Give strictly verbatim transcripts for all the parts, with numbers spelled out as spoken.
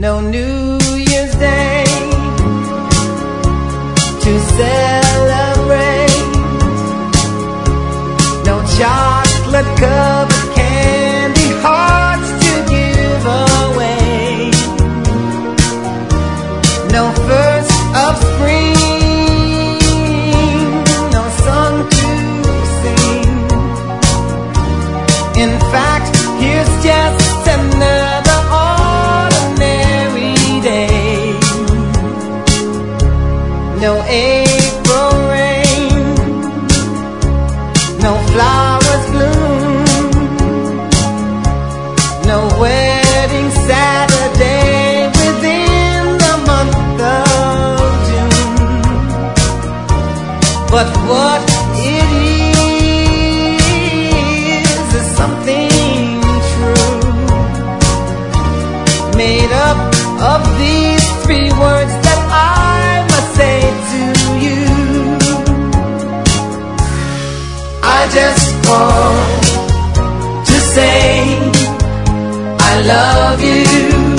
No New Year's Day to celebrate, no chocolate covered candy hearts to give away, no first of spring, no song to sing. In fact, here's just another ordinary day. No April rain, no flowers bloom, no wedding Saturday within the month of June. But what it is is something true, made up of these three words that I must say to you. I just called to say I love you.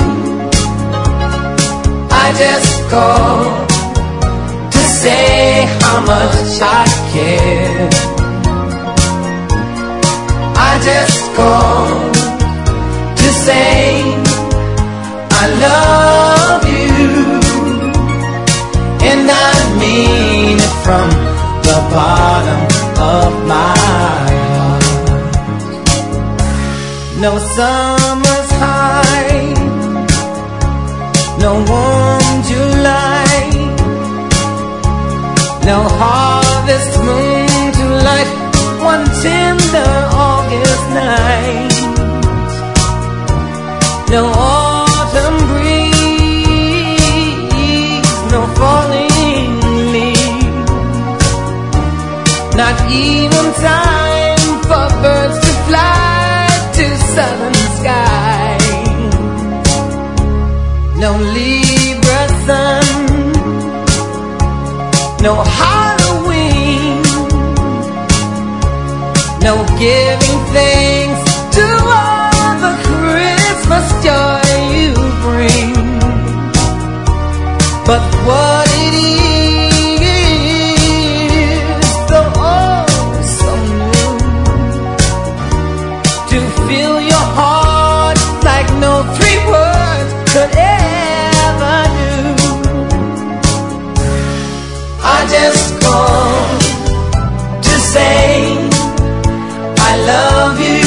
I just called to say how much I care. I just called to say I love you, and I mean it from the bottom of my heart. No summer's high, no warm July, no harvest moon to light one tender August night, no autumn breeze, no falling leaves, not even time for birds to fly to southern skies, no Libra sun, no Halloween, no giving thanks to all the Christmas joy you bring. But what it is, so oh so new, to fill your heart like no three words could ever do. I just called to say I love you.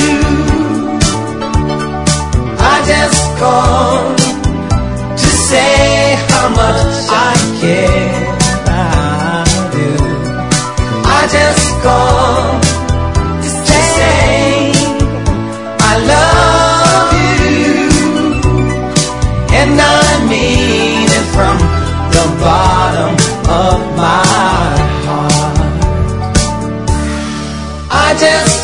I just called to say how much I care. I do. I just called to say I love you, and I mean it from the bottom of my heart. I just